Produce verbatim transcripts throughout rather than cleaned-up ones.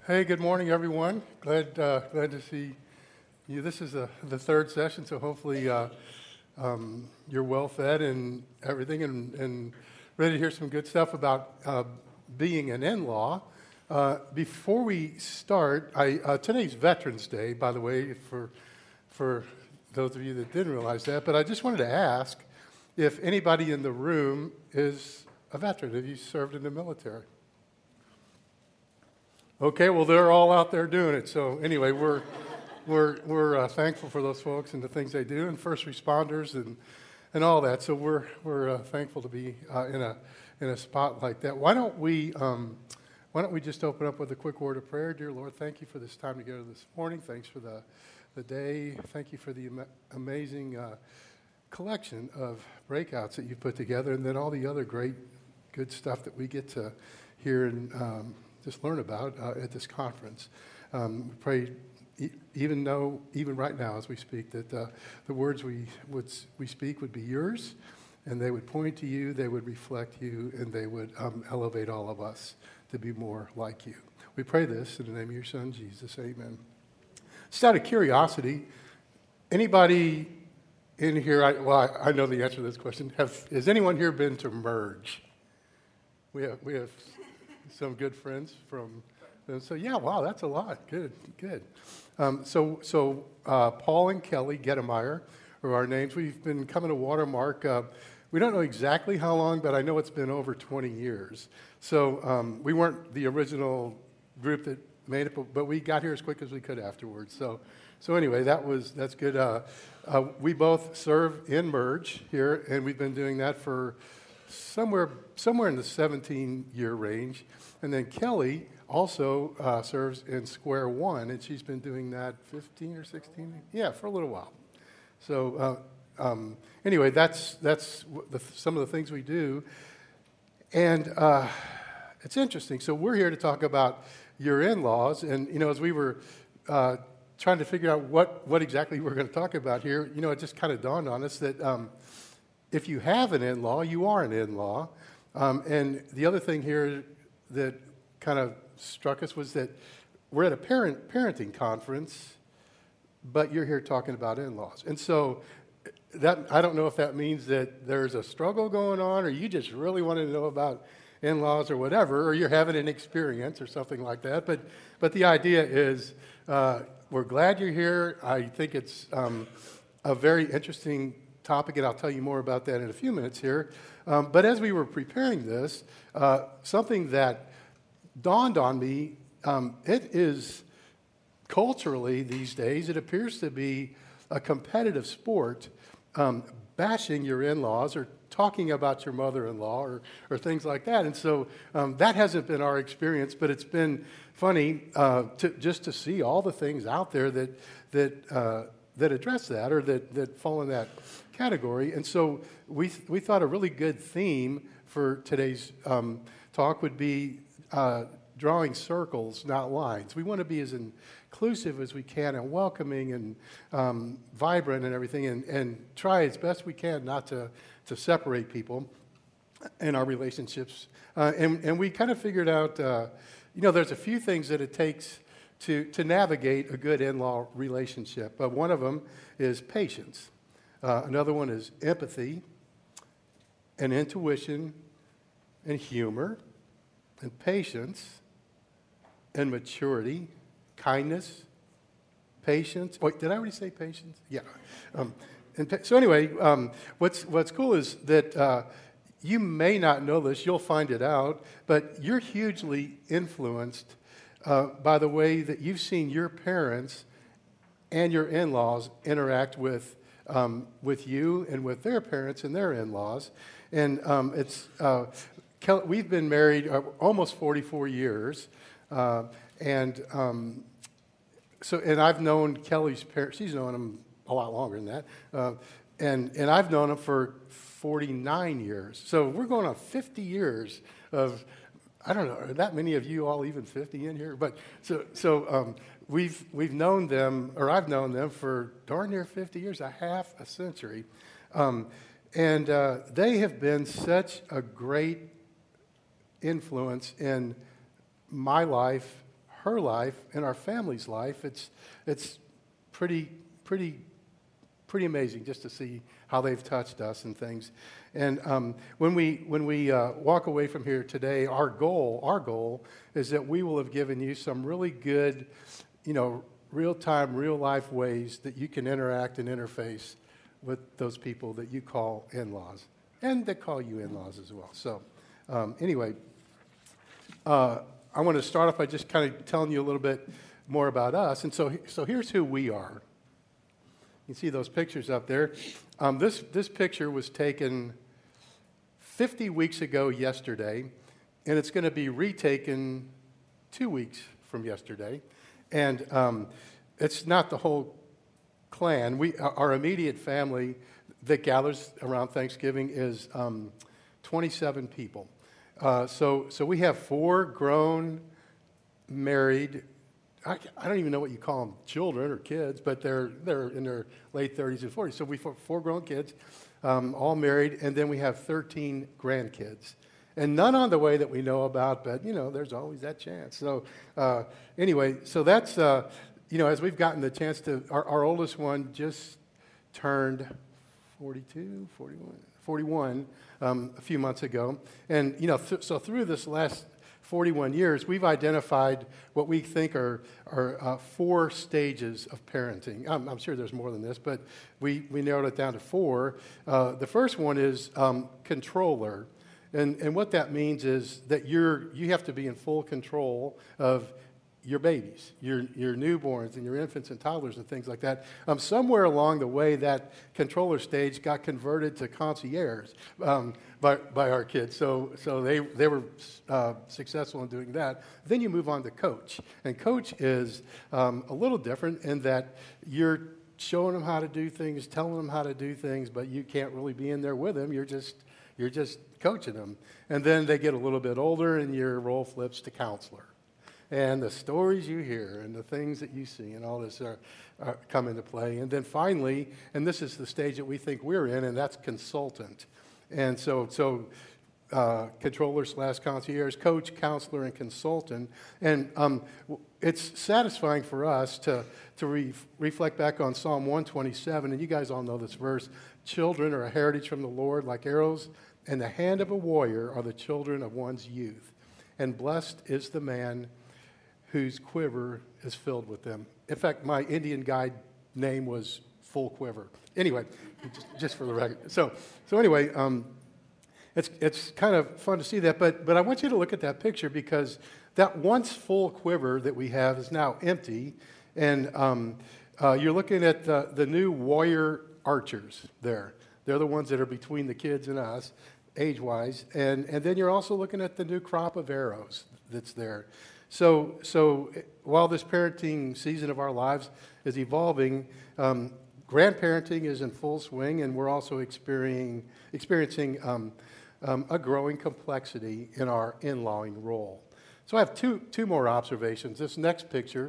Hey, good morning, everyone. Glad uh, glad to see you. This is a, the third session, so hopefully uh, um, you're well fed and everything, and, and ready to hear some good stuff about uh, being an in-law. Uh, before we start, I, uh, today's Veterans Day, by the way, for for those of you that didn't realize that. But I just wanted to ask if anybody in the room is a veteran. Have you served in the military? Okay, well, they're all out there doing it. So anyway, we're we're we're uh, thankful for those folks and the things they do, and first responders and and all that. So we're we're uh, thankful to be uh, in a in a spot like that. Why don't we um, why don't we just open up with a quick word of prayer? Dear Lord, thank you for this time together this morning. Thanks for the the day. Thank you for the am- amazing uh, collection of breakouts that you put together, and then all the other great good stuff that we get to hear and um, just learn about uh, at this conference. Um, we pray, e- even though, even right now as we speak, that uh, the words we would we speak would be yours, and they would point to you, they would reflect you, and they would um, elevate all of us to be more like you. We pray this in the name of your Son, Jesus. Amen. Just out of curiosity, anybody in here? I, well, I, I know the answer to this question. Have has anyone here been to Merge? We have we have. Some good friends from, and so yeah, wow, that's a lot. Good, good. Um, so, so uh, Paul and Kelly Gettemeyer are our names. We've been coming to Watermark. Uh, we don't know exactly how long, but I know it's been over twenty years. So um, we weren't the original group that made it, but, but we got here as quick as we could afterwards. So, so anyway, that was that's good. Uh, uh, we both serve in Merge here, and we've been doing that for somewhere somewhere in the seventeen-year range. And then Kelly also uh, serves in Square One, and she's been doing that fifteen or sixteen, yeah, for a little while. So uh, um, anyway, that's that's the, some of the things we do. And uh, it's interesting. So we're here to talk about your in-laws. And, you know, as we were uh, trying to figure out what, what exactly we're going to talk about here, you know, it just kind of dawned on us that um, if you have an in-law, you are an in-law. Um, and the other thing here that kind of struck us was that we're at a parent parenting conference, but you're here talking about in-laws. And so that I don't know if that means that there's a struggle going on, or you just really want to know about in-laws or whatever, or you're having an experience or something like that. But but the idea is uh, we're glad you're here. I think it's um, a very interesting topic, and I'll tell you more about that in a few minutes here. Um, but as we were preparing this, uh, something that dawned on me, um, it is culturally these days, it appears to be a competitive sport, um, bashing your in-laws or talking about your mother-in-law or, or things like that. And so um, that hasn't been our experience, but it's been funny uh, to, just to see all the things out there that that uh, that address that or that, that fall in that category. And so we we thought a really good theme for today's um, talk would be uh, drawing circles, not lines. We want to be as inclusive as we can and welcoming and um, vibrant and everything, and, and try as best we can not to, to separate people in our relationships. Uh, and, and we kind of figured out, uh, you know, there's a few things that it takes to, to navigate a good in-law relationship. But one of them is patience. Uh, another one is empathy and intuition and humor and patience and maturity, kindness, patience. Wait, did I already say patience? Yeah. Um, and pa- so anyway, um, what's what's cool is that uh, you may not know this. You'll find it out, but you're hugely influenced uh, by the way that you've seen your parents and your in-laws interact with um, with you and with their parents and their in-laws. And um, it's uh, Kel- we've been married uh, almost forty-four years, uh, and um, so and I've known Kelly's parents. She's known them a lot longer than that, uh, and and I've known them for forty-nine years. So we're going on fifty years of. I don't know. Are that many of you all even fifty in here? But so so um, we've we've known them, or I've known them for darn near fifty years, a half a century, um, and uh, they have been such a great influence in my life, her life and our family's life, it's it's pretty pretty pretty amazing just to see how they've touched us and things. And um, when we when we uh, walk away from here today, our goal our goal is that we will have given you some really good, you know, real-time, real-life ways that you can interact and interface with those people that you call in-laws, and that call you in-laws as well. So um, anyway, uh, I want to start off by just kind of telling you a little bit more about us. And so, so here's who we are. You see those pictures up there. Um, this, this picture was taken fifty weeks ago yesterday, and it's going to be retaken two weeks from yesterday. And um, it's not the whole clan. We, our immediate family that gathers around Thanksgiving is um, twenty-seven people. Uh, so, so we have four grown, married, I, I don't even know what you call them, children or kids, but they're they're in their late thirties and forties. So we have four grown kids, um, all married, and then we have thirteen grandkids. And none on the way that we know about, but, you know, there's always that chance. So uh, anyway, so that's, uh, you know, as we've gotten the chance to, our, our oldest one just turned forty-two, forty-one, forty-one um, a few months ago. And, you know, th- so through this last forty-one years, we've identified what we think are, are uh, four stages of parenting. I'm, I'm sure there's more than this, but we, we narrowed it down to four. Uh, the first one is um, controller. And, and what that means is that you're, you have to be in full control of your babies, your, your newborns and your infants and toddlers and things like that. Um, somewhere along the way, that controller stage got converted to concierge um, by, by our kids. So, so they, they were uh, successful in doing that. Then you move on to coach. And coach is um, a little different in that you're showing them how to do things, telling them how to do things, but you can't really be in there with them. You're just You're just coaching them. And then they get a little bit older, and your role flips to counselor. And the stories you hear and the things that you see and all this are, are come into play. And then finally, and this is the stage that we think we're in, and that's consultant. And so, so uh, controller slash concierge, coach, counselor, and consultant. And um, it's satisfying for us to, to re- reflect back on Psalm one twenty-seven, and you guys all know this verse. Children are a heritage from the Lord like arrows, and the hand of a warrior are the children of one's youth. And blessed is the man whose quiver is filled with them. In fact, my Indian guide name was Full Quiver. Anyway, just, just for the record. So, so anyway, um, it's it's kind of fun to see that. But but I want you to look at that picture because that once full quiver that we have is now empty, and um, uh, you're looking at the, the new warrior archers there. They're the ones that are between the kids and us, age-wise. And, and then you're also looking at the new crop of arrows that's there. So, so while this parenting season of our lives is evolving, um, grandparenting is in full swing, and we're also experiencing, experiencing um, um, a growing complexity in our in-lawing role. So I have two, two more observations. This next picture,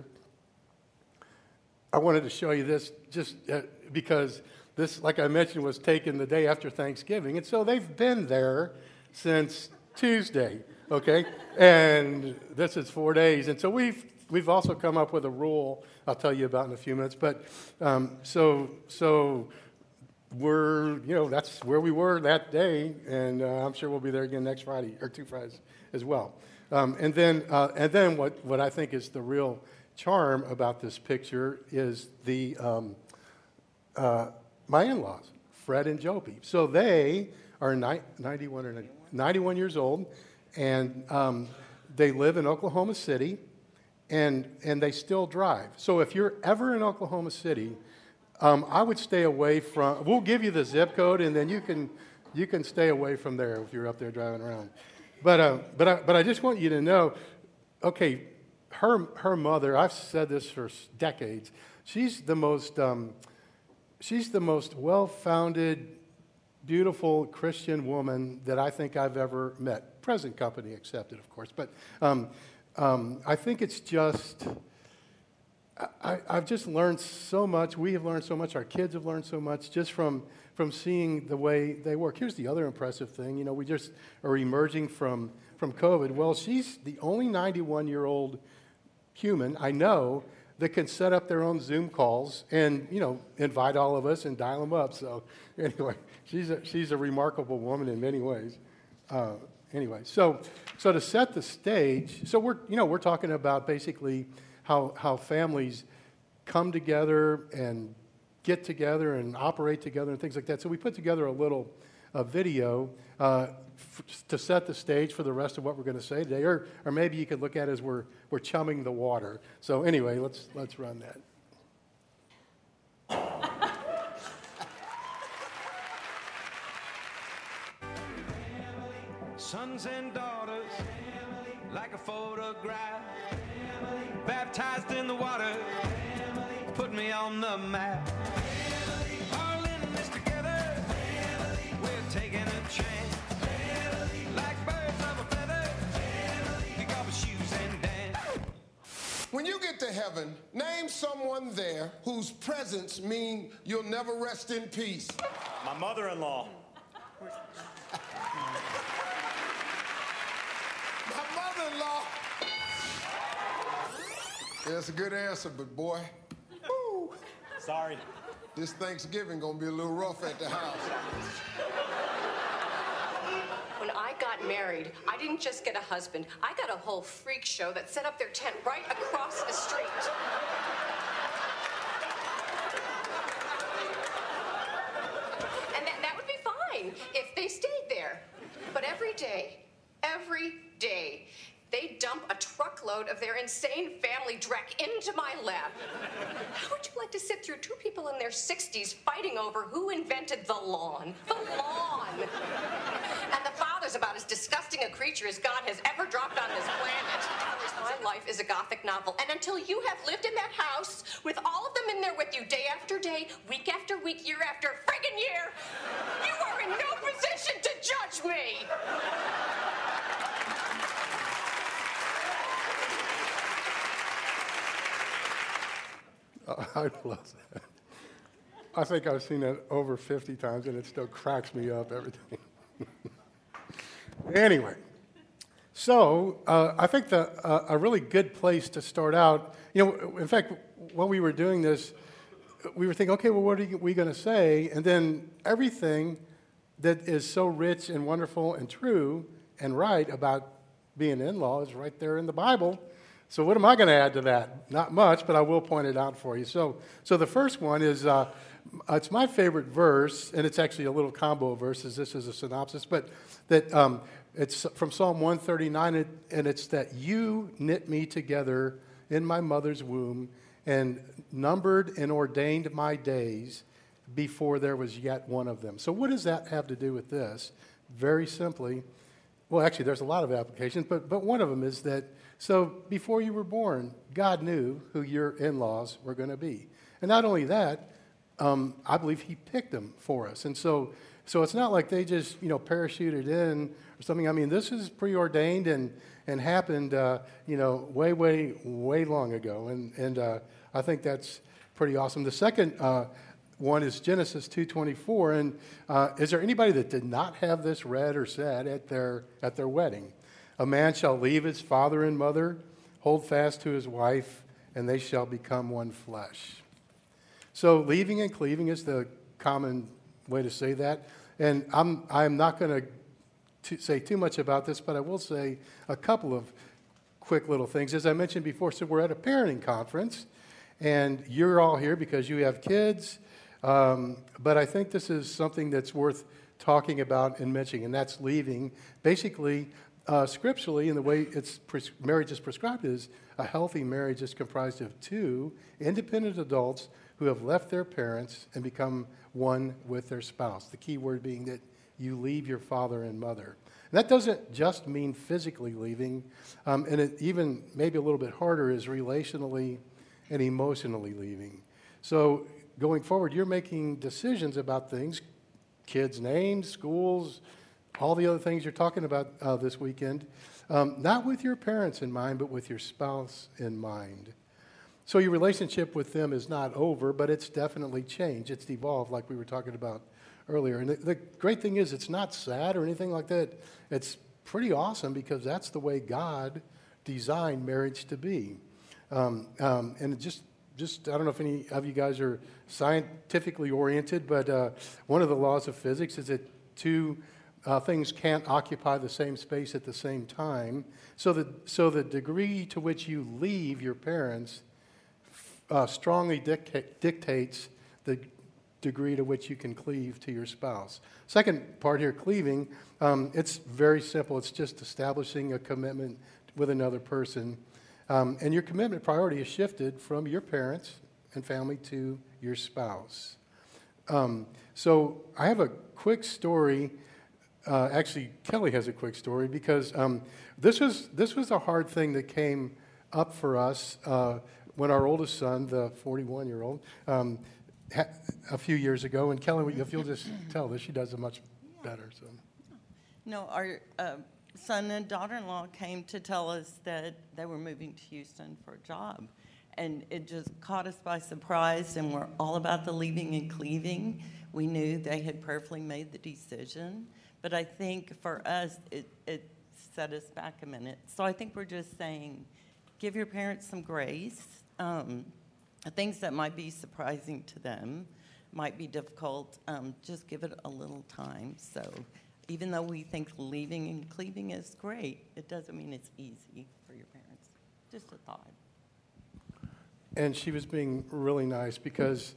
I wanted to show you this just uh, because this, like I mentioned, was taken the day after Thanksgiving. And so they've been there since Tuesday, okay? And this is four days. And so we've we've also come up with a rule I'll tell you about in a few minutes. But um, so so we're, you know, that's where we were that day. And uh, I'm sure we'll be there again next Friday or two Fridays as well. Um, and then uh, and then what, what I think is the real charm about this picture is the um, uh, my in-laws, Fred and Joe Peep. So they are ni- ninety-one or ninety-one years old, and um, they live in Oklahoma City, and and they still drive. So if you're ever in Oklahoma City, um, I would stay away from. We'll give you the zip code, and then you can you can stay away from there if you're up there driving around. But uh, but I, but I just want you to know, okay, her her mother. I've said this for decades. She's the most. Um, She's the most well-founded, beautiful Christian woman that I think I've ever met. Present company accepted, of course. But um, um, I think it's just, I, I've just learned so much. We have learned so much. Our kids have learned so much just from, from seeing the way they work. Here's the other impressive thing. You know, we just are emerging from, from COVID. Well, she's the only ninety-one-year-old human I know that can set up their own Zoom calls and, you know, invite all of us and dial them up. So anyway, she's a, she's a remarkable woman in many ways. Uh, anyway, so so to set the stage, so we're, you know, we're talking about basically how how families come together and get together and operate together and things like that. So we put together a little a video uh, f- to set the stage for the rest of what we're going to say today, or or maybe you could look at it as we're we're chumming the water. So anyway, let's let's run that. Sons and daughters, like a photograph, baptized in the water, put me on the map. All in this together, we're taking a chance. Like birds of a feather, kick off our shoes and dance. When you get to heaven, name someone there whose presence mean you'll never rest in peace. My mother-in-law. My mother-in-law. Yeah, that's a good answer, but boy, woo, Sorry. this Thanksgiving gonna be a little rough at the house. When I got married, I didn't just get a husband. I got a whole freak show that set up their tent right across the street. And that, that would be fine if they stayed there. But every day, every day, they dump a truckload of their insane family dreck into my lap. How would you like to sit through two people in their sixties fighting over who invented the lawn? The lawn! And the father's about as disgusting a creature as God has ever dropped on this planet. My life is a gothic novel. And until you have lived in that house with all of them in there with you day after day, week after week, year after friggin' year, you are in no position to judge me! I love that. I think I've seen it over fifty times, and it still cracks me up every time. Anyway, so uh, I think the, uh, a really good place to start out, you know, in fact, when we were doing this, we were thinking, okay, well, what are we going to say? And then everything that is so rich and wonderful and true and right about being in-law is right there in the Bible. So what am I going to add to that? Not much, but I will point it out for you. So, so the first one is, uh, it's my favorite verse, and it's actually a little combo of verses. This is a synopsis, but that um, it's from Psalm one thirty-nine, and it's that you knit me together in my mother's womb and numbered and ordained my days before there was yet one of them. So what does that have to do with this? Very simply, well, actually, there's a lot of applications, but, but one of them is that, so before you were born, God knew who your in-laws were going to be. And not only that, um, I believe he picked them for us. And so so it's not like they just, you know, parachuted in or something. I mean, this is preordained and, and happened, uh, you know, way, way, way long ago. And, and uh, I think that's pretty awesome. The second uh, one is Genesis two twenty-four. And uh, is there anybody that did not have this read or said at their at their wedding? A man shall leave his father and mother, hold fast to his wife, and they shall become one flesh. So leaving and cleaving is the common way to say that. And I'm I'm not going to say too much about this, but I will say a couple of quick little things. As I mentioned before, so we're at a parenting conference, and you're all here because you have kids. Um, but I think this is something that's worth talking about and mentioning, and that's leaving. Basically, Uh, scripturally, in the way it's pres- marriage is prescribed, is a healthy marriage is comprised of two independent adults who have left their parents and become one with their spouse. The key word being that you leave your father and mother. And that doesn't just mean physically leaving, um, and it even maybe a little bit harder is relationally and emotionally leaving. So going forward, you're making decisions about things, kids' names, schools, all the other things you're talking about uh, this weekend, um, not with your parents in mind, but with your spouse in mind. So your relationship with them is not over, but it's definitely changed. It's evolved, like we were talking about earlier. And the, the great thing is it's not sad or anything like that. It's pretty awesome because that's the way God designed marriage to be. Um, um, and it just, just, I don't know if any of you guys are scientifically oriented, but uh, one of the laws of physics is that two uh, things can't occupy the same space at the same time. So the, so the degree to which you leave your parents uh, strongly dicta- dictates the degree to which you can cleave to your spouse. Second part here, cleaving, um, it's very simple. It's just establishing a commitment with another person. Um, and your commitment priority is shifted from your parents and family to your spouse. Um, so I have a quick story. Uh, actually, Kelly has a quick story because um, this was this was a hard thing that came up for us uh, when our oldest son, the forty-one-year-old, um, ha- a few years ago. And Kelly, if you'll just tell this, she does it much better. So, no, our uh, son and daughter-in-law came to tell us that they were moving to Houston for a job. And it just caught us by surprise, and we're all about the leaving and cleaving. We knew they had prayerfully made the decision. But I think for us, it, it set us back a minute. So I think we're just saying, give your parents some grace. Um, things that might be surprising to them, might be difficult, um, just give it a little time. So even though we think leaving and cleaving is great, it doesn't mean it's easy for your parents. Just a thought. and she was being really nice because,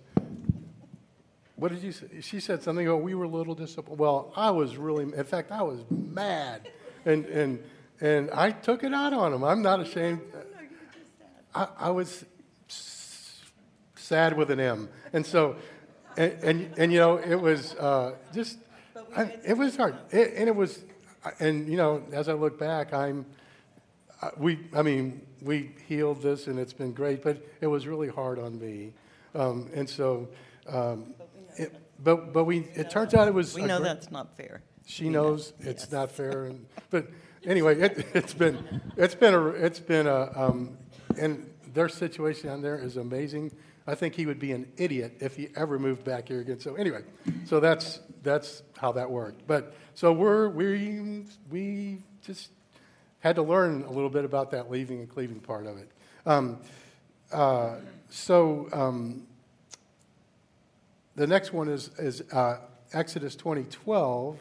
what did you say? She said something, oh, we were a little disappointed. Well, I was really, in fact, I was mad. And and and I took it out on him. I'm not ashamed. I, I was s- sad with an M. And so, and, and, and you know, it was uh, just, I, it was hard. It, and it was, and, you know, as I look back, I'm, uh, we, I mean, we healed this and it's been great, but it was really hard on me. Um, and so, um, it, but but we, it turns out it was. We know that's not fair. She We knows know. it's Yes. not fair, and but anyway, it, it's been it's been a it's been a um, and their situation down there is amazing. I think he would be an idiot if he ever moved back here again. So anyway, so that's that's how that worked. But so we're we we just had to learn a little bit about that leaving and cleaving part of it. Um, uh, so um, the next one is is uh, Exodus twenty twelve.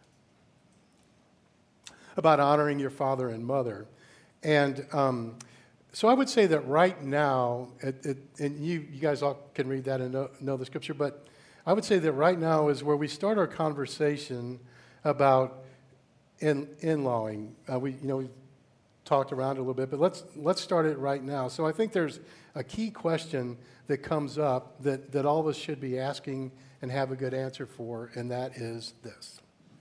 About honoring your father and mother. And um, so I would say that right now, it, it, and you, you guys all can read that and know, know the scripture, but I would say that right now is where we start our conversation about in, in-lawing. Uh, we, you know, we talked around it a little bit, but let's, let's start it right now. So I think there's a key question that comes up that, that all of us should be asking and have a good answer for, and that is this.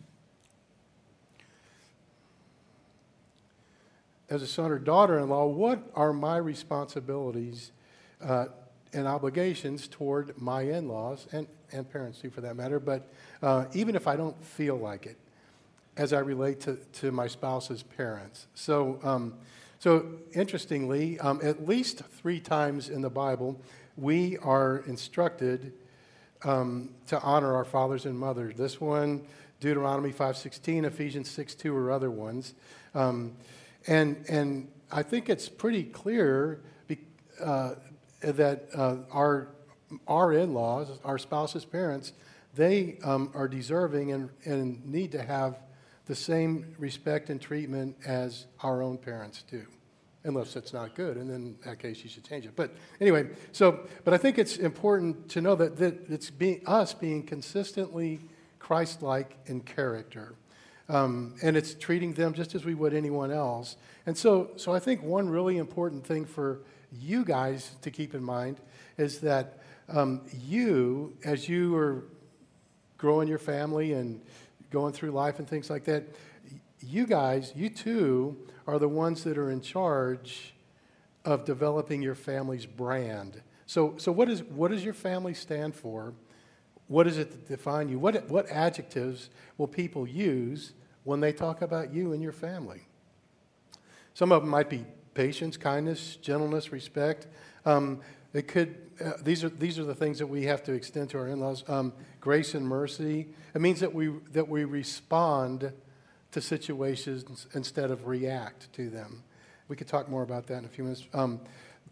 As a son or daughter-in-law, what are my responsibilities uh, and obligations toward my in-laws, and, and parents too for that matter, but uh, even if I don't feel like it, as I relate to, to my spouse's parents. So, um, so interestingly, um, at least three times in the Bible, we are instructed um, to honor our fathers and mothers. This one, Deuteronomy five sixteen, Ephesians six two, or other ones. Um, And and I think it's pretty clear be, uh, that uh, our our in-laws, our spouse's parents, they um, are deserving and, and need to have the same respect and treatment as our own parents do, unless it's not good, and then in that case you should change it. But anyway, so but I think it's important to know that, that it's being us being consistently Christ-like in character. Um, and it's treating them just as we would anyone else. And so, so I think one really important thing for you guys to keep in mind is that um, you, as you are growing your family and going through life and things like that, you guys, you too, are the ones that are in charge of developing your family's brand. So, so what is what does your family stand for? What does it define you? What what adjectives will people use when they talk about you and your family? Some of them might be patience, kindness, gentleness, respect. Um, it could. Uh, these are these are the things that we have to extend to our in-laws. Um, grace and mercy. It means that we that we respond to situations instead of react to them. We could talk more about that in a few minutes. Um,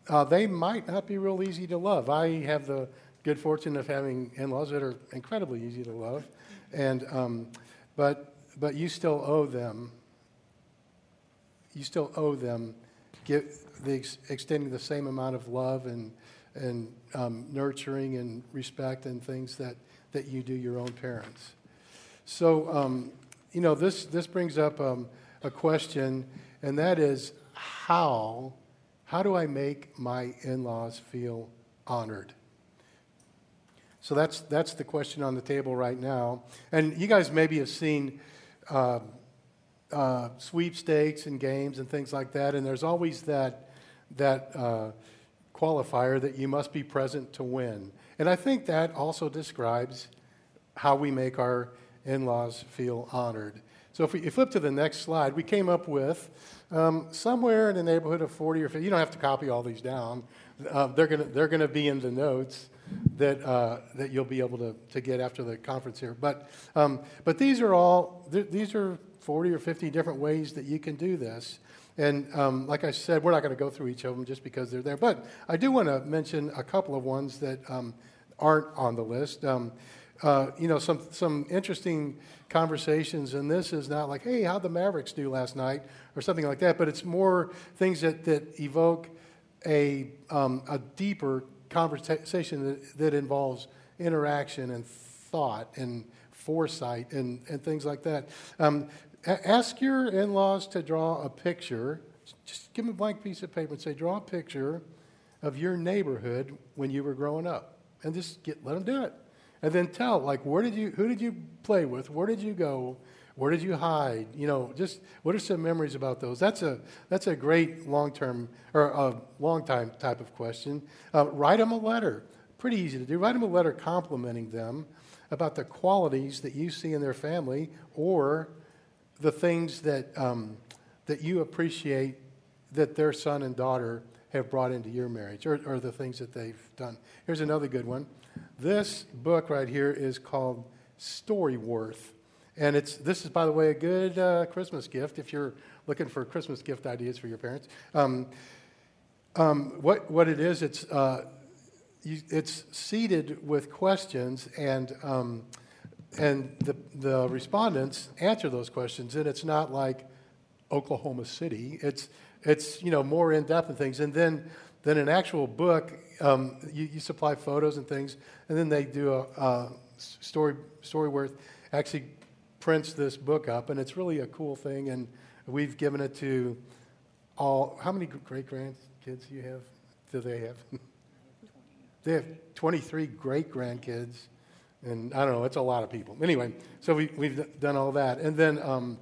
uh, they might not be real easy to love. I have the good fortune of having in-laws that are incredibly easy to love, and um, but but you still owe them. You still owe them, give the ex- extending the same amount of love and and um, nurturing and respect and things that, that you do your own parents. So um, you know this this brings up um, a question, and that is how how do I make my in-laws feel honored? So that's that's the question on the table right now. And you guys maybe have seen uh, uh, sweepstakes and games and things like that, and there's always that that uh, qualifier that you must be present to win. And I think that also describes how we make our in-laws feel honored. So if we you flip to the next slide, we came up with um, somewhere in the neighborhood of forty or fifty. You don't have to copy all these down. Uh, they're gonna they're gonna be in the notes that uh, that you'll be able to, to get after the conference here. But um, but these are all th- these are forty or fifty different ways that you can do this. And um, like I said, we're not going to go through each of them just because they're there. But I do want to mention a couple of ones that um, aren't on the list. Um, uh, you know, some some interesting conversations, and this is not like, hey, how'd the Mavericks do last night or something like that, but it's more things that, that evoke a um, a deeper conversation that, that involves interaction and thought and foresight and, and things like that. Um, a- ask your in-laws to draw a picture. Just give them a blank piece of paper and say, draw a picture of your neighborhood when you were growing up, and just get let them do it. And then tell, like, where did you, who did you play with? Where did you go? Where did you hide? You know, just what are some memories about those? That's a that's a great long-term or a long-time type of question. Uh, write them a letter. Pretty easy to do. Write them a letter complimenting them about the qualities that you see in their family or the things that um, that you appreciate that their son and daughter have brought into your marriage, or, or the things that they've done. Here's another good one. This book right here is called Storyworth. And it's this is, by the way, a good uh, Christmas gift if you're looking for Christmas gift ideas for your parents. Um, um, what what it is, it's uh, you, it's seeded with questions, and um, and the the respondents answer those questions. And it's not like Oklahoma City. It's it's you know more in depth and things. And then then an actual book, um, you, you supply photos and things, and then they do a, a story Storyworth actually prints this book up, and it's really a cool thing, and we've given it to all. How many great-grandkids do you have? Do they have? They have twenty-three great-grandkids, and I don't know, it's a lot of people. Anyway, so we, we've done all that. And then um,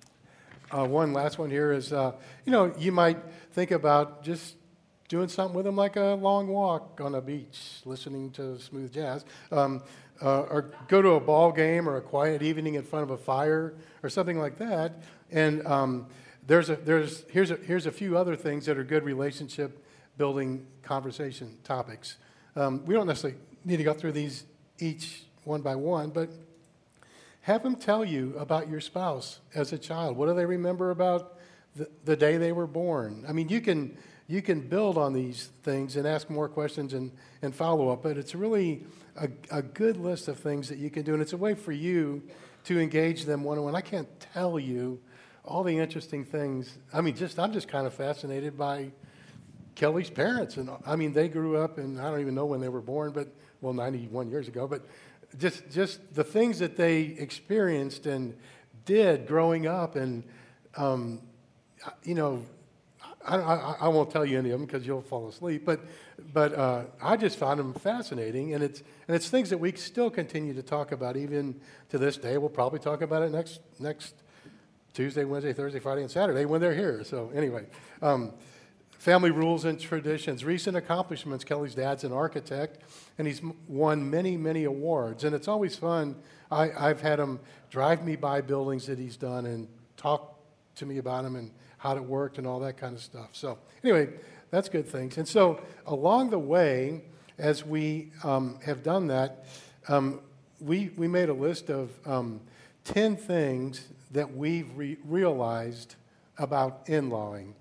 uh, one last one here is, uh, you know, you might think about just doing something with them like a long walk on a beach, listening to smooth jazz. Um, Uh, or go to a ball game or a quiet evening in front of a fire or something like that. And um, there's a, there's here's a, here's a few other things that are good relationship building conversation topics. Um, we don't necessarily need to go through these each one by one, but have them tell you about your spouse as a child. What do they remember about the, the day they were born? I mean, you can you can build on these things and ask more questions and, and follow up, but it's really a, a good list of things that you can do, and it's a way for you to engage them one-on-one. I can't tell you all the interesting things. I mean, just I'm just kind of fascinated by Kelly's parents, and I mean, they grew up, and I don't even know when they were born, but well, ninety-one years ago, but just just the things that they experienced and did growing up, and um, you know, I, I, I won't tell you any of them because you'll fall asleep, but but uh, I just found them fascinating, and it's and it's things that we still continue to talk about even to this day. We'll probably talk about it next next Tuesday, Wednesday, Thursday, Friday, and Saturday when they're here. So anyway, um, family rules and traditions, recent accomplishments. Kelly's dad's an architect, and he's won many many awards, and it's always fun. I, I've had him drive me by buildings that he's done and talk to me about them and how it worked and all that kind of stuff. So anyway, that's good things. And so along the way, as we um, have done that, um, we we made a list of um, ten things that we've re- realized about in-lawing.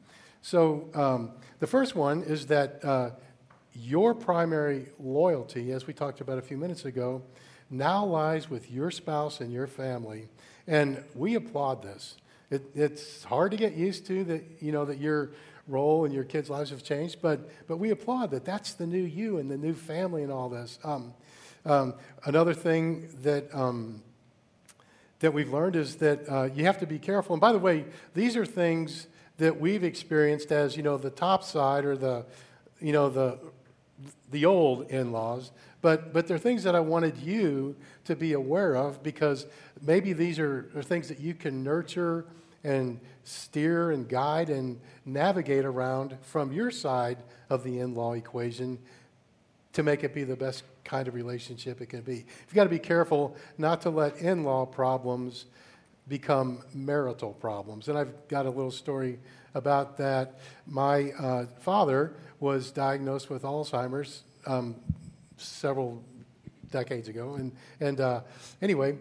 So um, the first one is that uh, your primary loyalty, as we talked about a few minutes ago, now lies with your spouse and your family. And we applaud this. It, it's hard to get used to that, you know, that your role in your kids' lives have changed, but but we applaud that that's the new you and the new family and all this. Um, um, another thing that um, that we've learned is that uh, you have to be careful. And by the way, these are things that we've experienced as, you know, the top side or the, you know, the the old in-laws, but but they're things that I wanted you to be aware of, because maybe these are, are things that you can nurture and steer and guide and navigate around from your side of the in-law equation to make it be the best kind of relationship it can be. You've got to be careful not to let in-law problems become marital problems. And I've got a little story about that. My uh, father was diagnosed with Alzheimer's um, several decades ago. And, and uh, anyway,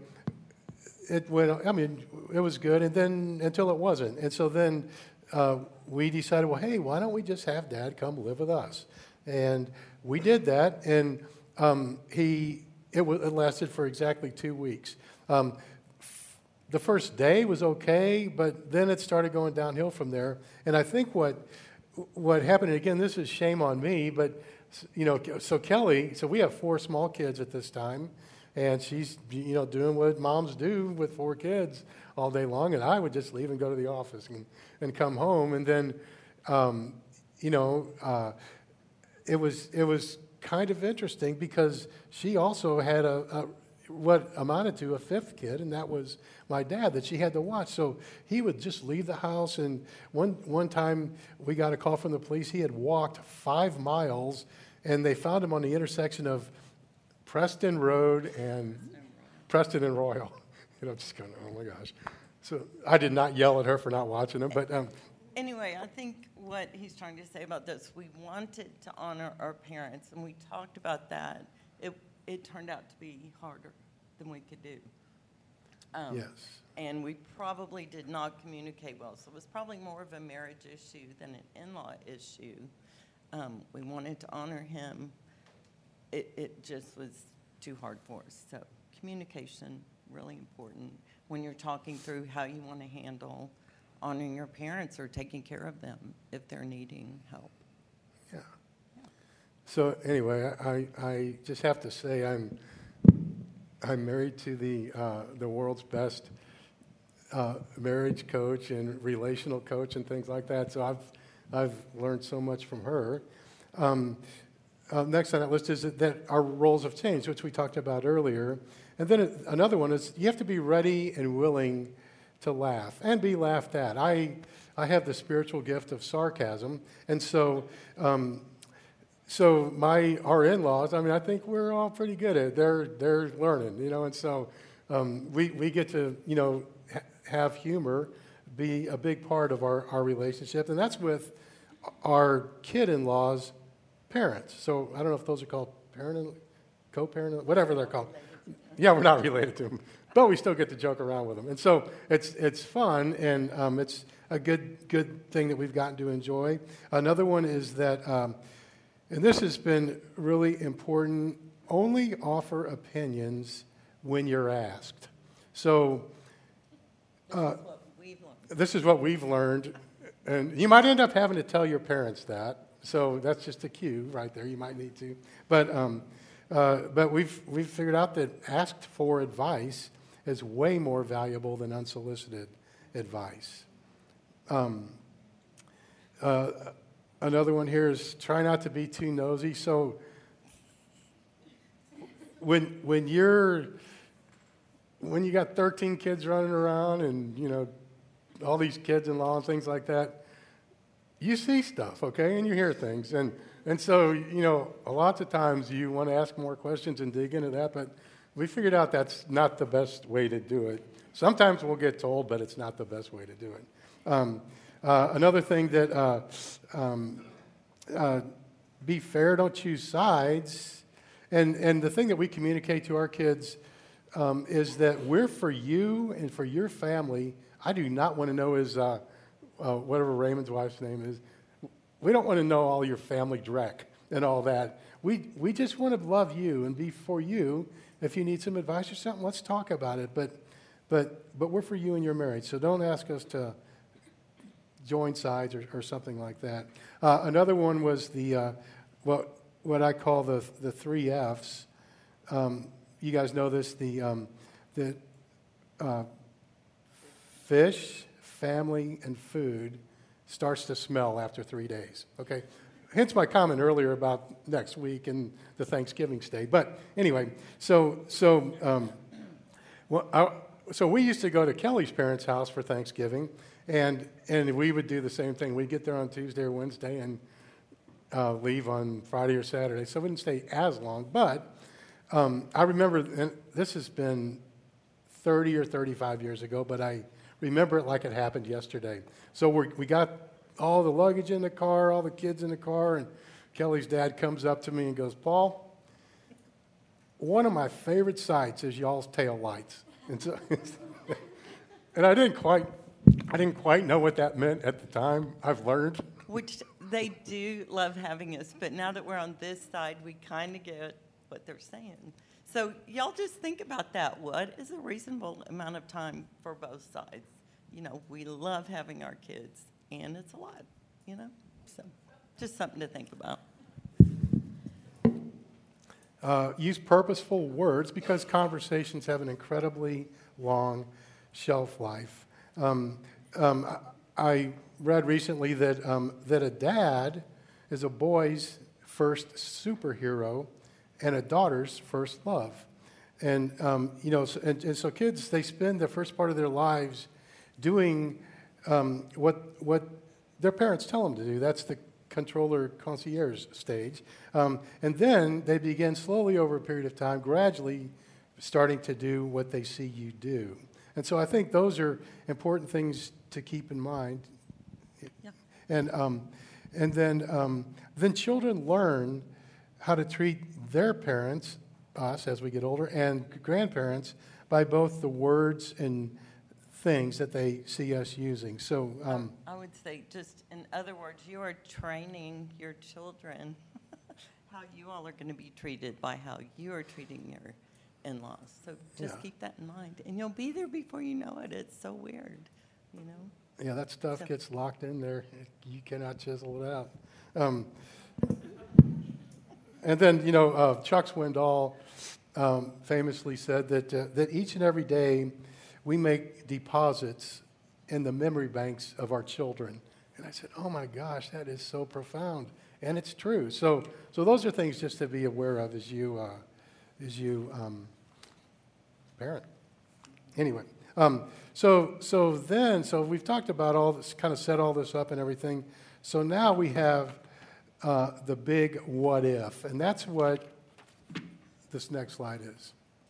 it went, I mean, it was good, and then until it wasn't. And so then uh, we decided, well, hey, why don't we just have Dad come live with us? And we did that, and um, he it, w- it lasted for exactly two weeks. Um, f- the first day was okay, but then it started going downhill from there. And I think what what happened, and again, this is shame on me, but you know, so Kelly, so we have four small kids at this time. And she's, you know, doing what moms do with four kids all day long. And I would just leave and go to the office and, and come home. And then, um, you know, uh, it was it was kind of interesting because she also had a, a what amounted to a fifth kid, and that was my dad that she had to watch. So he would just leave the house. And one one time we got a call from the police. He had walked five miles, and they found him on the intersection of Preston Road and Preston and Royal. You know, just going, oh my gosh. So I did not yell at her for not watching them, but um, Anyway, I think what he's trying to say about this, we wanted to honor our parents, and we talked about that. It it turned out to be harder than we could do. Um, yes. And we probably did not communicate well, so it was probably more of a marriage issue than an in-law issue. Um, we wanted to honor him. It, it just was too hard for us. So communication, really important when you're talking through how you want to handle honoring your parents or taking care of them if they're needing help. Yeah. So anyway, I, I just have to say I'm I'm married to the uh, the world's best uh, marriage coach and relational coach and things like that. So I've I've learned so much from her. Um, Uh, next on that list is that, that our roles have changed, which we talked about earlier. And then it, another one is you have to be ready and willing to laugh and be laughed at. I I have the spiritual gift of sarcasm, and so um, so my our in-laws, I mean, I think we're all pretty good at it. They're they're learning, you know, and so um, we we get to you know ha- have humor be a big part of our our relationship, and that's with our kid-in-laws. Parents. So I don't know if those are called parent, co-parent, whatever they're called. Yeah, we're not related to them, but we still get to joke around with them, and so it's it's fun, and um, it's a good good thing that we've gotten to enjoy. Another one is that, um, and this has been really important. Only offer opinions when you're asked. So uh, this is what we've learned, and you might end up having to tell your parents that. So that's just a cue right there. You might need to, but um, uh, but we've we've figured out that asked for advice is way more valuable than unsolicited advice. Um, uh, another one here is try not to be too nosy. So when when you're when you got thirteen kids running around and you know all these kids-in-law and things like that. You see stuff, okay, and you hear things. And, and so, you know, a lot of times you want to ask more questions and dig into that, but we figured out that's not the best way to do it. Sometimes we'll get told, but it's not the best way to do it. Um, uh, another thing that, uh, um, uh, be fair, don't choose sides. And, and the thing that we communicate to our kids um, is that we're for you and for your family. I do not want to know is... Uh, Uh, whatever Raymond's wife's name is, we don't want to know all your family dreck and all that. We we just want to love you and be for you. If you need some advice or something, let's talk about it. But but but we're for you and your marriage, so don't ask us to join sides or, or something like that. Uh, another one was the uh, what what I call the the three F's. Um, you guys know this. The um, the uh, fish, family, and food starts to smell after three days. Okay, hence my comment earlier about next week and the Thanksgiving stay. But anyway, so so um, well, I, so we used to go to Kelly's parents' house for Thanksgiving, and and we would do the same thing. We'd get there on Tuesday or Wednesday and uh, leave on Friday or Saturday. So we didn't stay as long. But um, I remember, and this has been thirty or thirty-five years ago, but I remember it like it happened yesterday. So we we got all the luggage in the car, all the kids in the car, and Kelly's dad comes up to me and goes, "Paul, one of my favorite sights is y'all's tail lights." And so, and I didn't quite, I didn't quite know what that meant at the time. I've learned. Which they do love having us, but now that we're on this side, we kind of get what they're saying. So y'all just think about that. What is a reasonable amount of time for both sides? You know, we love having our kids, and it's a lot, you know? So just something to think about. Uh, use purposeful words because conversations have an incredibly long shelf life. Um, um, I read recently that um, that a dad is a boy's first superhero and a daughter's first love. And, um, you know, so, and, and so kids, they spend the first part of their lives doing um, what what their parents tell them to do. That's the controller concierge stage. Um, and then they begin slowly over a period of time, gradually starting to do what they see you do. And so I think those are important things to keep in mind. Yeah. And um, and then um, then children learn how to treat their parents, us as we get older, and grandparents by both the words and things that they see us using. So um, I would say, just in other words, you are training your children how you all are going to be treated by how you are treating your in-laws. So just Yeah. keep that in mind. And you'll be there before you know it. It's so weird, you know? yeah, that stuff So- gets locked in there. You cannot chisel it out. Um, and then, you know, uh, Chuck Swindoll um, famously said that uh, that each and every day we make deposits in the memory banks of our children. And I said, oh my gosh, that is so profound. And it's true. So so those are things just to be aware of as you, uh, as you um, parent. Anyway, um, so so then, so we've talked about all this, kind of set all this up and everything. So now we have uh, the big what if. And that's what this next slide is.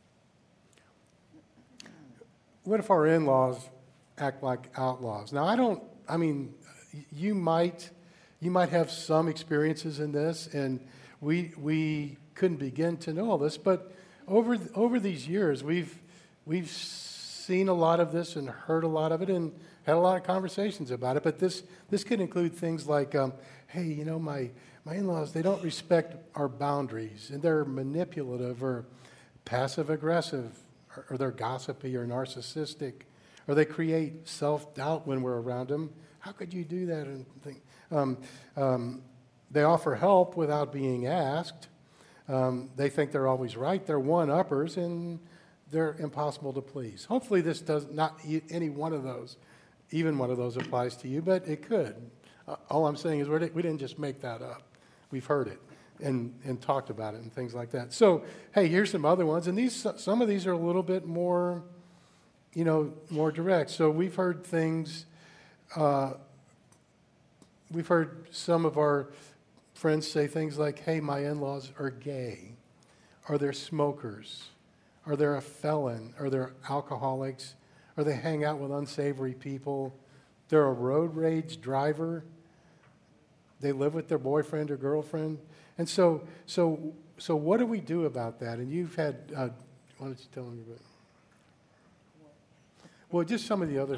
What if our in-laws act like outlaws? Now, I don't, I mean, you might, you might have some experiences in this, and we we couldn't begin to know all this, but over over these years, we've we've seen a lot of this and heard a lot of it and had a lot of conversations about it. But this this could include things like, um, hey, you know, my my in-laws, they don't respect our boundaries, and they're manipulative or passive-aggressive, or, or they're gossipy or narcissistic, or they create self-doubt when we're around them. How could you do that? And think, um, um, they offer help without being asked. Um, they think they're always right. They're one-uppers, and they're impossible to please. Hopefully this does not, any one of those, even one of those applies to you, but it could. Uh, all I'm saying is we're, we didn't just make that up. We've heard it and, and talked about it and things like that. So, hey, here's some other ones, and these some of these are a little bit more, you know, more direct. So we've heard things, uh, we've heard some of our friends say things like, hey, my in-laws are gay, or they're smokers, or they're a felon, or they're alcoholics, or they hang out with unsavory people, they're a road rage driver, they live with their boyfriend or girlfriend. And so, so, so what do we do about that? And you've had, uh, why don't you tell me about it? Well, just some of the other things.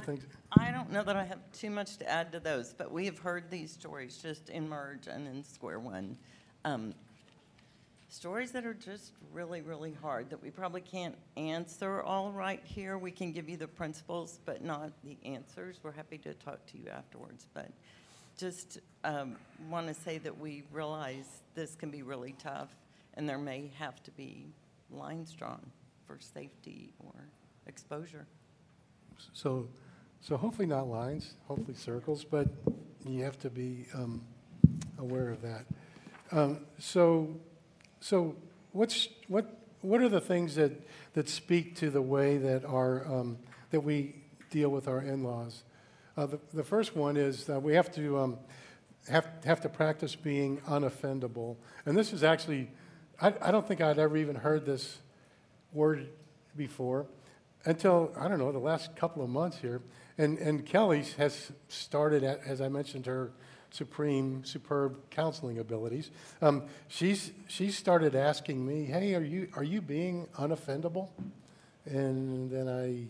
I don't know that I have too much to add to those, but we have heard these stories just in Merge and in Square One. Um, stories that are just really, really hard that we probably can't answer all right here. We can give you the principles, but not the answers. We're happy to talk to you afterwards, but just um, want to say that we realize this can be really tough, and there may have to be lines drawn for safety or exposure. So, so hopefully not lines, hopefully circles, but you have to be um, aware of that. Um, so, so what's what what are the things that, that speak to the way that our um, that we deal with our in-laws? Uh, the, the first one is that we have to um, have have to practice being unoffendable, and this is actually I, I don't think I'd ever even heard this word before until, I don't know, the last couple of months here. And and Kelly has started, at, as I mentioned, her supreme, superb counseling abilities. Um, she's she's started asking me, hey, are you are you being unoffendable? And then I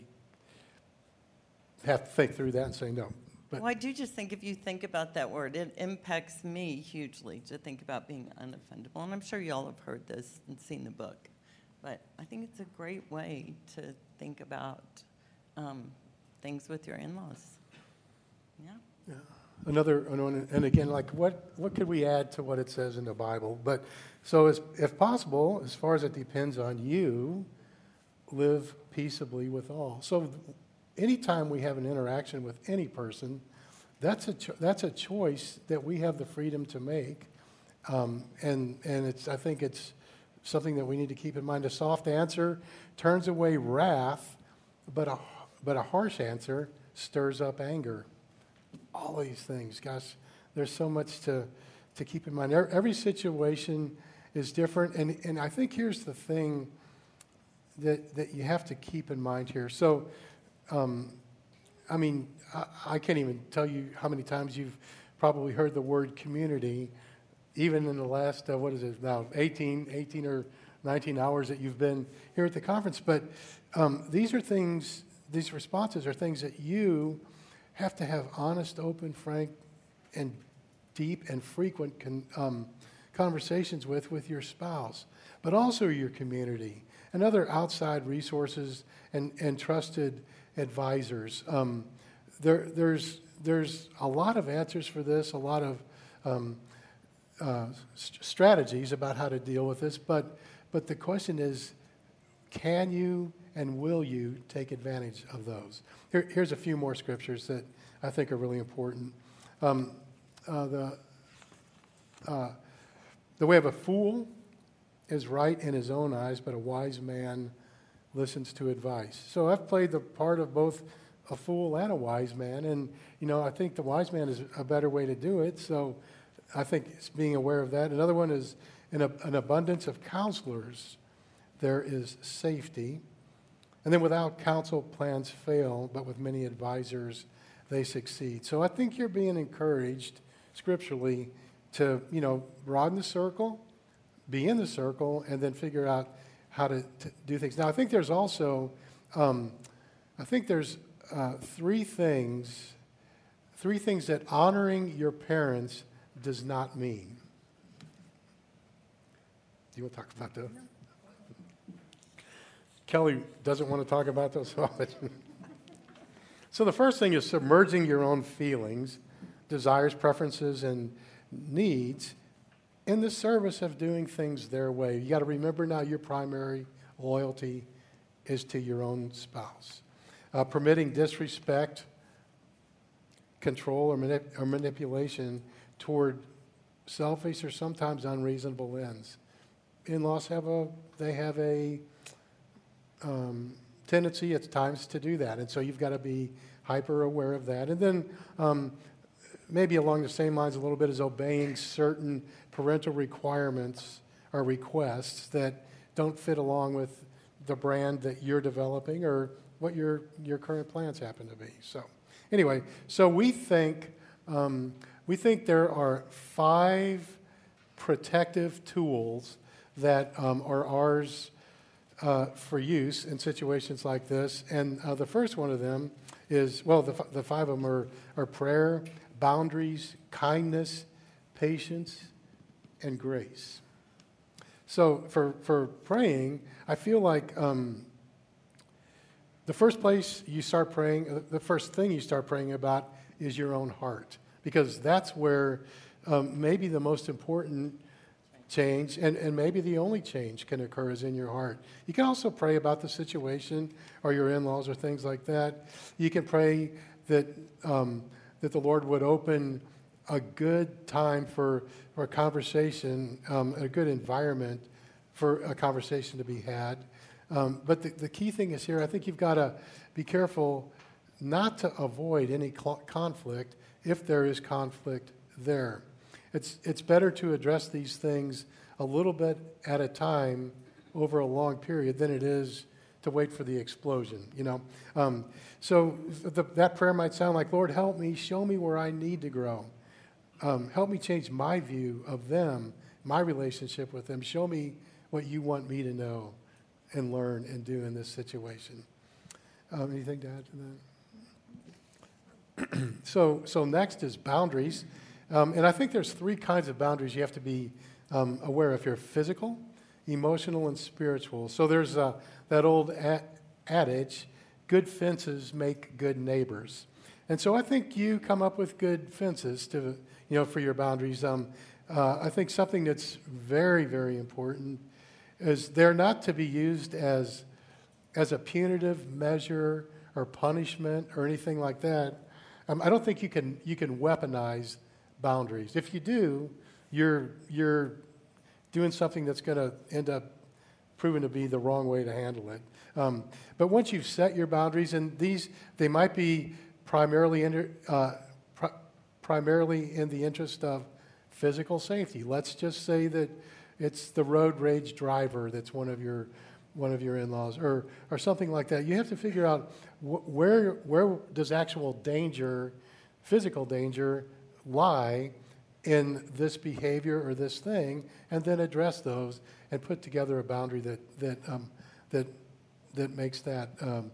have to think through that and say no. But Well, I do just think if you think about that word, it impacts me hugely to think about being unoffendable. And I'm sure you all have heard this and seen the book. But I think it's a great way to think about um, things with your in-laws. Yeah. yeah. Another, and again, like what, what could we add to what it says in the Bible? But so as, if possible, as far as it depends on you, live peaceably with all. So anytime we have an interaction with any person, that's a cho- that's a choice that we have the freedom to make, um, and and it's I think it's something that we need to keep in mind. A soft answer turns away wrath, but a but a harsh answer stirs up anger. All these things, gosh, there's so much to to keep in mind. Every situation is different, and and I think here's the thing that that you have to keep in mind here. So. Um, I mean, I, I can't even tell you how many times you've probably heard the word community, even in the last, uh, what is it now, eighteen, eighteen or nineteen hours that you've been here at the conference. But um, these are things, these responses are things that you have to have honest, open, frank, and deep and frequent con, um, conversations with, with your spouse, but also your community and other outside resources and, and trusted advisors. Um, there, there's there's a lot of answers for this, a lot of um, uh, st- strategies about how to deal with this, but but the question is, can you and will you take advantage of those? Here, here's a few more scriptures that I think are really important. Um, uh, the uh, the way of a fool is right in his own eyes, but a wise man listens to advice. So I've played the part of both a fool and a wise man, and you know I think the wise man is a better way to do it. So I think it's being aware of that. Another one is in a, an abundance of counselors, there is safety, and then without counsel, plans fail, but with many advisors, they succeed. So I think you're being encouraged scripturally to you know broaden the circle, be in the circle, and then figure out how to, to do things. Now, I think there's also, um, I think there's uh, three things, three things that honoring your parents does not mean. Do you want to talk about those? Kelly doesn't want to talk about those so much. So the first thing is submerging your own feelings, desires, preferences, and needs in the service of doing things their way. You got to remember now your primary loyalty is to your own spouse. Uh, permitting disrespect, control, or, manip- or manipulation toward selfish or sometimes unreasonable ends. In-laws have a, they have a um, tendency at times to do that, and so you've got to be hyper aware of that. And then um, maybe along the same lines a little bit is obeying certain parental requirements or requests that don't fit along with the brand that you're developing or what your your current plans happen to be. So anyway, so we think um, we think there are five protective tools that um, are ours uh, for use in situations like this. And uh, the first one of them is, well, the, f- the five of them are, are prayer, boundaries, kindness, patience, and grace. So for, for praying, I feel like um, the first place you start praying, uh, the first thing you start praying about is your own heart, because that's where um, maybe the most important change, and, and maybe the only change can occur is in your heart. You can also pray about the situation or your in-laws or things like that. You can pray that um, that the Lord would open a good time for, for a conversation, um, a good environment for a conversation to be had. Um, but the, the key thing is here, I think you've got to be careful not to avoid any cl- conflict if there is conflict there. It's, it's better to address these things a little bit at a time over a long period than it is to wait for the explosion, you know. Um, so the, that prayer might sound like, Lord, help me, show me where I need to grow. Um, help me change my view of them, my relationship with them. Show me what you want me to know and learn and do in this situation. Um, anything to add to that? so, so next is boundaries. Um, and I think there's three kinds of boundaries you have to be um, aware of here: physical, emotional, and spiritual. So there's uh, that old a- adage, good fences make good neighbors. And so I think you come up with good fences to, you know, for your boundaries. Um, uh, I think something that's very, very important is they're not to be used as, as a punitive measure or punishment or anything like that. Um, I don't think you can you can weaponize boundaries. If you do, you're you're doing something that's going to end up proving to be the wrong way to handle it. Um, but once you've set your boundaries, and these they might be primarily in, uh, pr- primarily in the interest of physical safety. Let's just say that it's the road rage driver that's one of your one of your in-laws, or or something like that. You have to figure out wh- where where does actual danger, physical danger, lie in this behavior or this thing, and then address those and put together a boundary that that um, that that makes that um,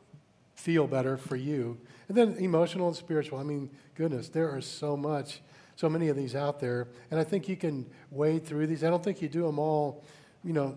feel better for you. And then emotional and spiritual. I mean, goodness, there are so much, so many of these out there, and I think you can wade through these. I don't think you do them all, you know,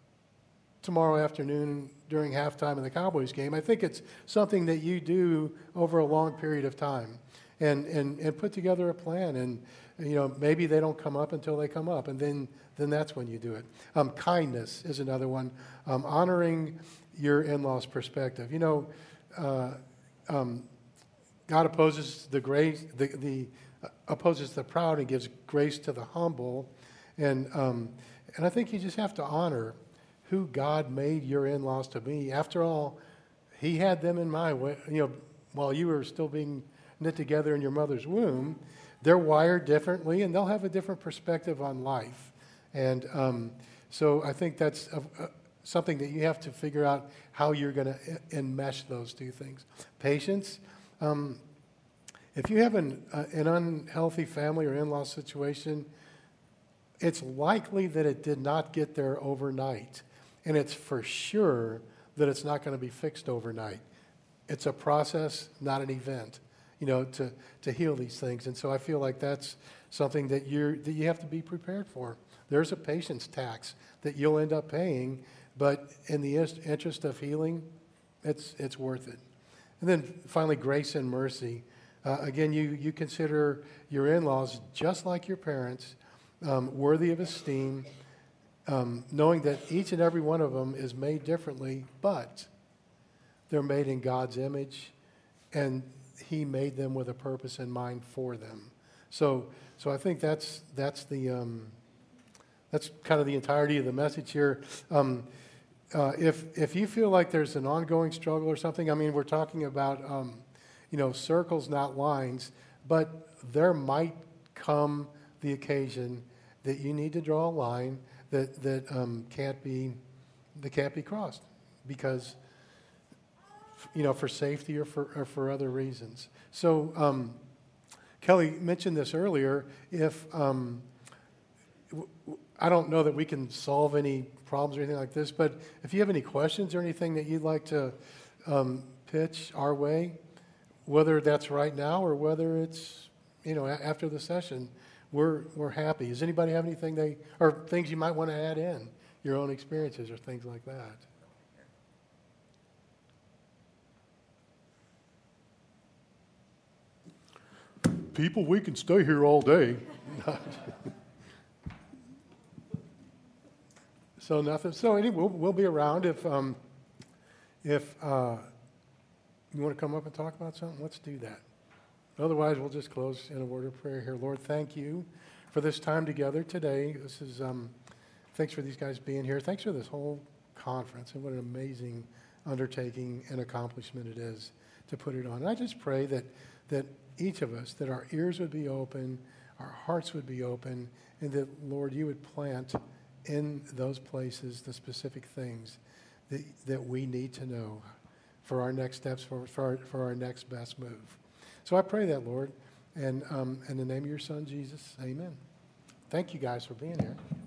tomorrow afternoon during halftime of the Cowboys game. I think it's something that you do over a long period of time. And, and, and put together a plan, and you know maybe they don't come up until they come up, and then then that's when you do it. Um, kindness is another one. Um, honoring your in-laws' perspective. You know, uh, um, God opposes the grace, the, the uh, opposes the proud, and gives grace to the humble. And um, and I think you just have to honor who God made your in-laws to be. After all, He had them in mind. You know, while you were still being knit together in your mother's womb, they're wired differently, and they'll have a different perspective on life. And um, so I think that's a, a, something that you have to figure out how you're going to enmesh those two things. Patience. Um, if you have an, uh, an unhealthy family or in-law situation, it's likely that it did not get there overnight. And it's for sure that it's not going to be fixed overnight. It's a process, not an event, you know, to, to heal these things. And so I feel like that's something that you're that you have to be prepared for. There's a patience tax that you'll end up paying, but in the interest of healing, it's it's worth it. And then finally, grace and mercy. Uh, again, you, you consider your in-laws just like your parents, um, worthy of esteem, um, knowing that each and every one of them is made differently, but they're made in God's image, and He made them with a purpose in mind for them. So, so I think that's that's the um, that's kind of the entirety of the message here. Um, uh, if if you feel like there's an ongoing struggle or something, I mean, we're talking about um, you know circles, not lines, but there might come the occasion that you need to draw a line that that um, can't be that can't be crossed because. You know, for safety or for or for other reasons. So um, Kelly mentioned this earlier. If um, w- I don't know that we can solve any problems or anything like this, but if you have any questions or anything that you'd like to um, pitch our way, whether that's right now or whether it's, you know, a- after the session, we're we're happy. Does anybody have anything they, or things you might want to add in, your own experiences or things like that? People, we can stay here all day. So nothing. So anyway, we'll, we'll be around if um, if uh, you want to come up and talk about something. Let's do that. Otherwise, we'll just close in a word of prayer here. Lord, thank you for this time together today. This is um, thanks for these guys being here. Thanks for this whole conference and what an amazing undertaking and accomplishment it is to put it on. And I just pray that that each of us, that our ears would be open, our hearts would be open, and that, Lord, you would plant in those places the specific things that, that we need to know for our next steps, for, for, our, for our next best move. So I pray that, Lord, and um, in the name of your Son, Jesus, amen. Thank you guys for being here.